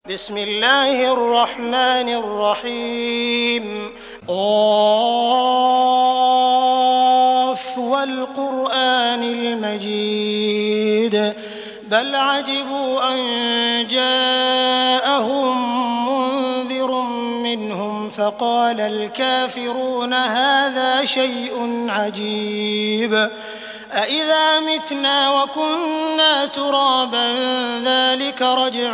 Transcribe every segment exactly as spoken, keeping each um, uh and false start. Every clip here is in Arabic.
بسم الله الرحمن الرحيم قاف والقرآن المجيد بل عجبوا أن جاءهم منذر منهم فقال الكافرون هذا شيء عجيب أإذا متنا وكنا ترابا ذلك رجع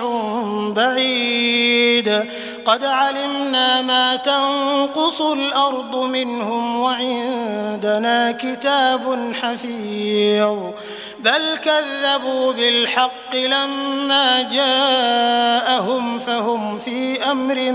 بعيد قد علمنا ما تنقص الأرض منهم وعندنا كتاب حفيظ بل كذبوا بالحق لما جاءهم فهم في أمر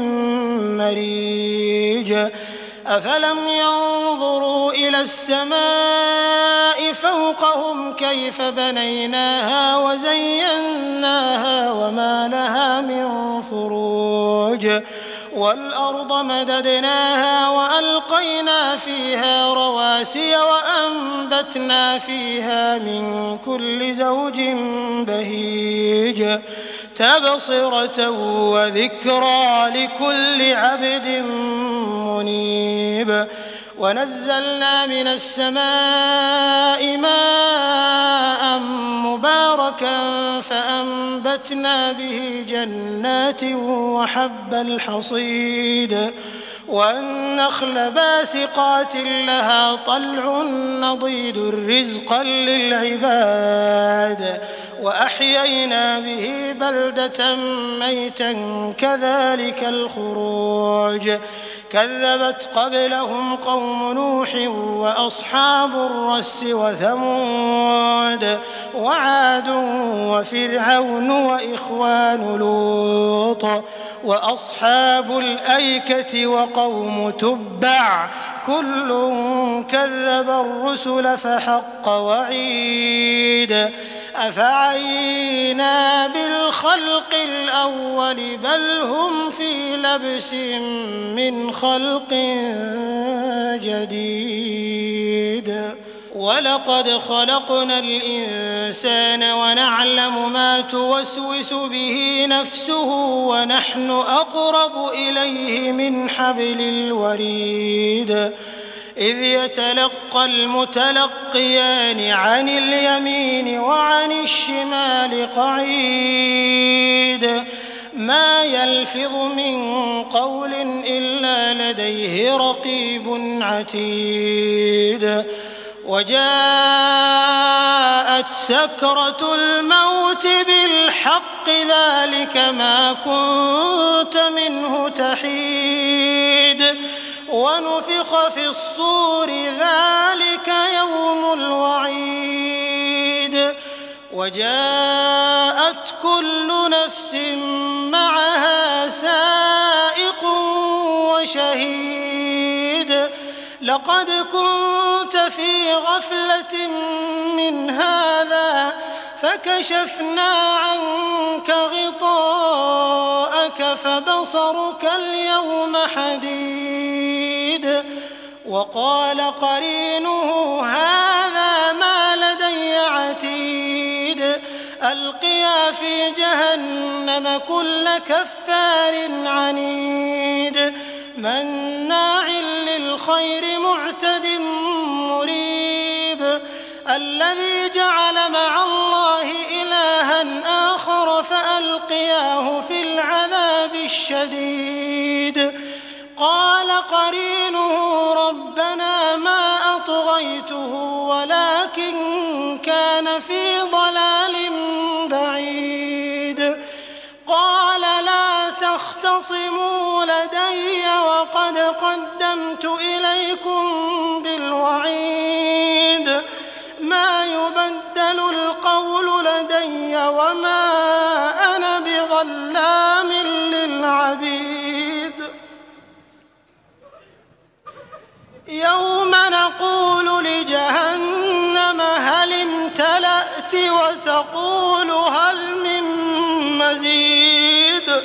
مريج أفلم ينظروا إلى السماء فوقهم كيف بنيناها وزيناها وما لها من فروج والأرض مددناها وألقينا فيها رواسي وأنبتنا فيها من كل زوج بهيج تبصرة وذكرى لكل عبد منيب ونزلنا من السماء ماء مباركا فأنبتنا به جنات وحب الحصيد والنخل باسقات لها طلع نضيد رزقا للعباد وأحيينا به بلدة ميتا كذلك الخروج كذبت قبلهم قوم نوح وأصحاب الرس وثمود وعاد وفرعون وإخوان لوط وأصحاب الأيكة وقوم تبع كل كذب الرسل فحق وعيد أفعينا بالخلق الأول بل هم في لبس من خلق جديد ولقد خلقنا الإنسان ونعلم ما توسوس به نفسه ونحن أقرب إليه من حبل الوريد إذ يتلقى المتلقيان عن اليمين وعن الشمال قعيد ما يلفظ من قول إلا لديه رقيب عتيد وجاءت سكرة الموت بالحق ذلك ما كنت منه تحيد ونفخ في الصور ذلك يوم الوعيد وجاءت كل نفس معها سائق وشهيد لقد كنت في غفلة من هذا فكشفنا عنك غطاءك فبصرك اليوم حديد وقال قرينه هذا ما لدي عتيد ألقيا في جهنم كل كفار عنيد مناع للخير معتد مريب الذي جعل مع الله إلها آخر فألقياه في العذاب الشديد قال قرينه ربنا ما أطغيته ولكن كان في ضلال بعيد قال لا تختصموا لدي وقد قدمت إليكم بالوعيد ما يبدل القول لدي وما أنا بظلام للعبيد يوم نقول لجهنم هل امتلأت وتقول هل من مزيد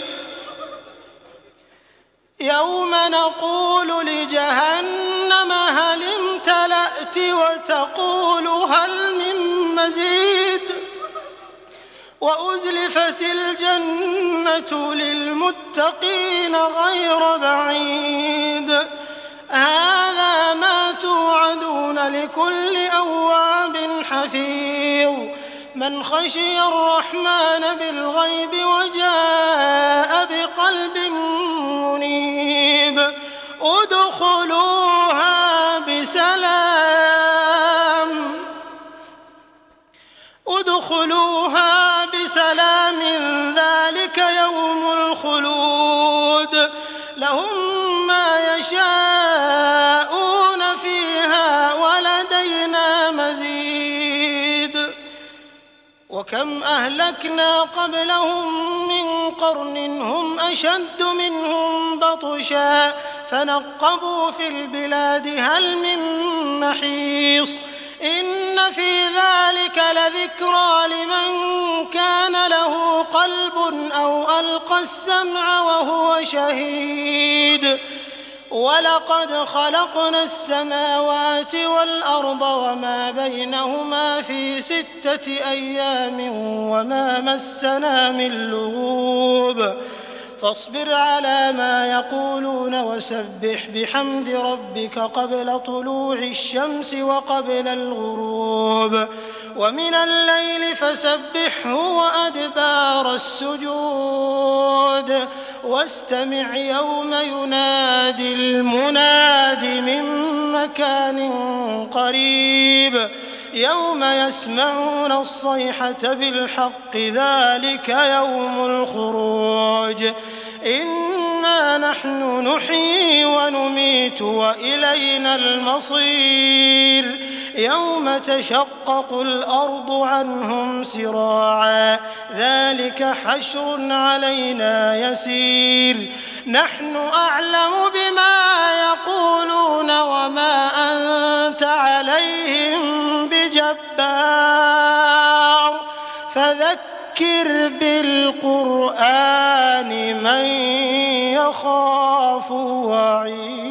يوم نقول لجهنم هل امتلأت وتقول هل من مزيد وأزلفت الجنة للمتقين غير بعيد هذا ما توعدون لكل أواب حفيظ من خشي الرحمن بالغيب وجاء بقلب منيب ادخلوها بسلام ادخلوها بسلام ذلك يوم الخلود لهم ما يشاءون فيها ولدينا مزيد وكم أهلكنا قبلهم من قرن هم أشد منهم بطشا فنقبوا في البلاد هل من محيص إن في ذلك لذكرى لمن كان له قلب أو ألقى السمع وهو شهيد ولقد خلقنا السماوات والأرض وما بينهما في ستة أيام وما مسنا من لغوب فاصبر على ما يقولون وسبح بحمد ربك قبل طلوع الشمس وقبل الغروب ومن الليل فسبحه وأدبار السجود واستمع يوم ينادي المناد من مكان قريب يوم يسمعون الصيحة بالحق ذلك يوم الخروج إنا نحن نحيي ونميت وإلينا المصير يوم تشقق الأرض عنهم سراعا ذلك حشر علينا يسير نحن أعلم بما يقولون وما أنت عليهم بجبار فذكر بالقرآن من يخاف وعيد